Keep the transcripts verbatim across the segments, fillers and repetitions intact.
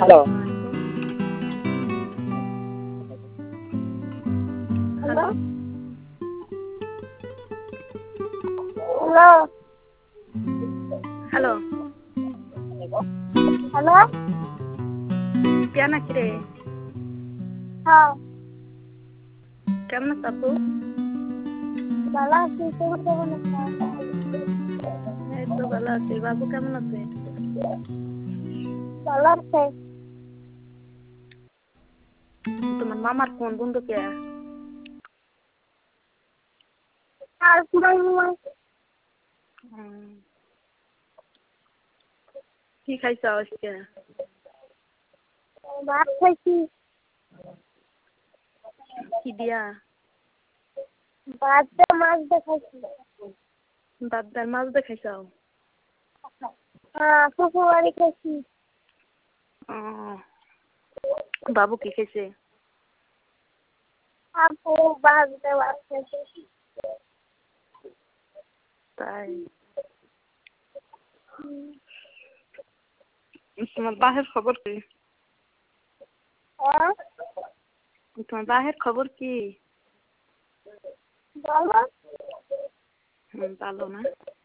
Hello hello hello hello কে নাকি রে? হ্যাঁ কেমন আছো আপু? ভালো আছি, তুমি কেমন আছো? এই তো ভালো আছি। বাবু কেমন আছে? ভালো আছে। তোমার মামার ফোন বন্ধু কে? আর তোমার মামা কি খাইছো আজকে? ভাত খাইছি। কি দিয়া? ভাত দিয়ে মাছ দিয়ে খাইছি। ভাত ডাল মাছ দিয়ে খাইছো? হ্যাঁ, ফুফু বাড়ি খাইছি। ও বাবু কি খাইছে? আপু ভাত দিয়ে ভাত খাইছি। তাই তোমার বাহের খবর কি? হ্যাঁ তোমার বাহের খবর কি? ভালো। হুম ভালো না?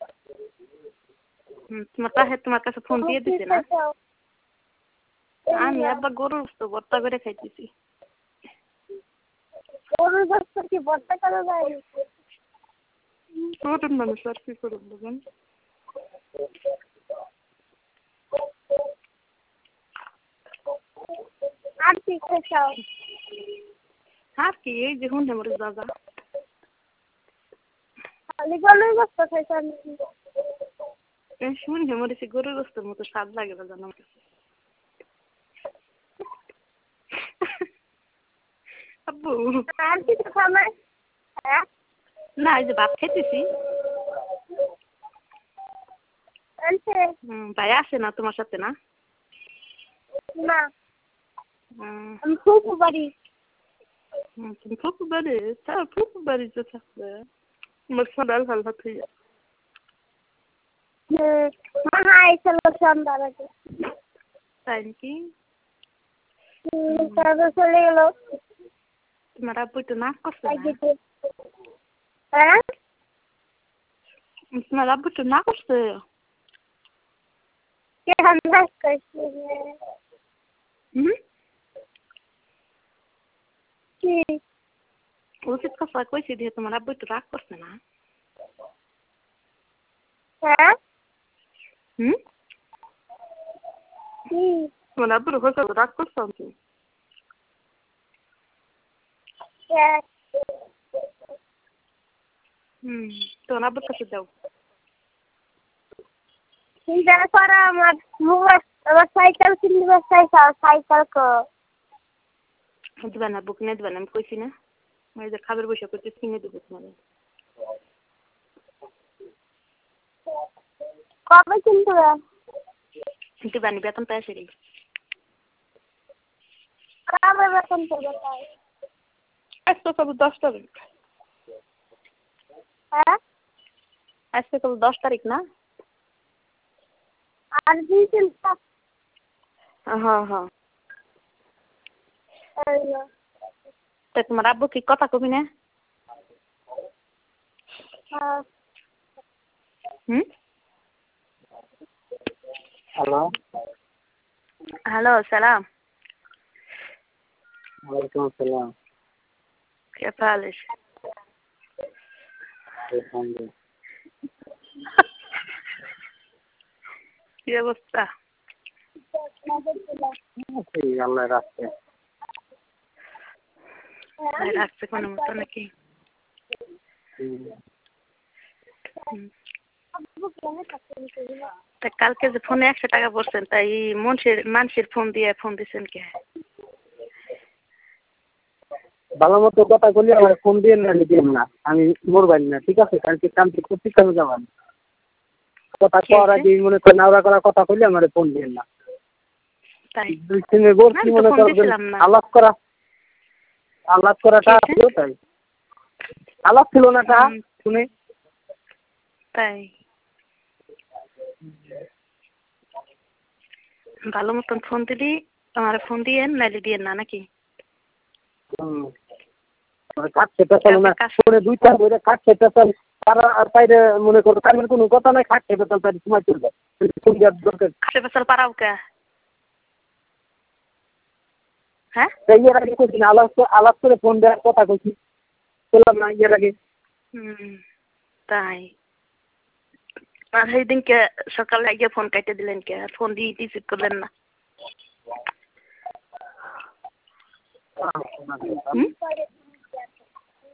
হুম তোমার বাহের তোমার কাছে ফোন দিয়ে কি দিছে না? খাইছো? আমি আবার গরুর গোশত ভর্তা করে খাইতেছি। গরুর গোশত কি ভর্তা করা যায়? গরুর মানুষ আর কি করে বলবেন? আর কি খাইছো? আর কি এই যে হুন্ডে মরিচ বাজা। খালি গরুর গোশত খাইছো নাকি? এই হুন্ডে মরিচ গরুর গোশতের মতো স্বাদ লাগে না জানো আমার কাছে। আব্বু আর কিছু খাবার? হ্যাঁ না এই যে ভাত খাইতেছি। আনছে? হুম ভাই আসে না তোমার সাথে না? না, হুম আমি ফুফু বাড়ি। হুম, তুমি ফুফু বাড়ি? তা ফুফু বাড়িতে থাকবে আমার সদাল ভাল ভাত হয়ে যায়। হুম, মামা আইছিল সন্ধ্যার আগে। তাই নাকি? হুম, তারপর চলে গেল। তোমার আব্বু তো নাক করছে না? হ্যাঁ তোমার আব্বু তো না করছে? কেমন নাচ করছি? হুম কি? উচিত কথা কইছি দিয়ে তোমার আব্বু তো রাগ করছে না? হ্যাঁ হুম কি? তোমার আব্বুর হয়তো রাগ করছো আমি। হ্যাঁ হুম তোমার আব্বুর কাছে যাও। চিন্তা করো, আমার মোবাইল আমার সাইকেল কিনতে চাইছে, সাইকেল কো দিবা না? বুক নিয়ে দিবা না? আমি কইছি না ওই যে খাবার বসে করতে কিনে দেবো তোমার। কবে কিনতে হবে? দিবা নি? বেতন পাই আসে রে। কবে বেতন করবে তাই? আজকে কবে? দশ তারিখ। হ্যাঁ আজকে কবে? দশ তারিখ না? আর দুই দিন পর। হ্যাঁ হ্যাঁ হ্যালো তা তোমার আব্বু কি কথা কবি না? হ্যাঁ হুম হ্যালো হ্যালো সালাম। ওয়ালাইকুম আসসালাম। كيف حالك؟ الحمد لله। কি অবস্থা? এই আল্লাহ রাখছে। ভাই রাখছে কোনো মতো নাকি? হুম। তা কালকে যে ফোনে একশো টাকা পড়ছেন তাই মানুষের মানুষের ফোন দিয়ে ফোন দিচ্ছেন কে? ভালো মতো কথা বললে আমার ফোন দিয়ে না দিবেন না, আমি মরবাই না, ঠিক আছে? কালকে কামটি করতে কেন যাবেন? কথা কওয়ার আগে মনে করেন আওড়া করা কথা কইলে আমার ফোন দিবেন না। তাই দুই তিনে বলছি মনে করবেন আলাপ করা আলাপ করাটা ছিল তাই আলাপ ছিল না তা শুনে তাই ভালো মতন ফোন দিলি আমার ফোন দিয়েন নাইলে দিয়েন না নাকি? হুম কাটছে পেছাল না ফোনে দুইটা ধরে কাটছে পেছাল তারা আর বাইরে মনে করো কারণ কোনো কথা নাই কাটছে পেছাল তাই সময় চলবে ফোন দেওয়ার দরকার কাছে পেছাল পারাও কে? হ্যাঁ ইয়ের আগে কইছি না আলাপ আলাপ করে ফোন দেওয়ার কথা কইছি বললাম না ইয়ের আগে হুম তাই আর সেইদিনকে সকালে গিয়ে ফোন কাটে দিলেন কে? আর ফোন দিয়ে রিসিভ করলেন না? হুম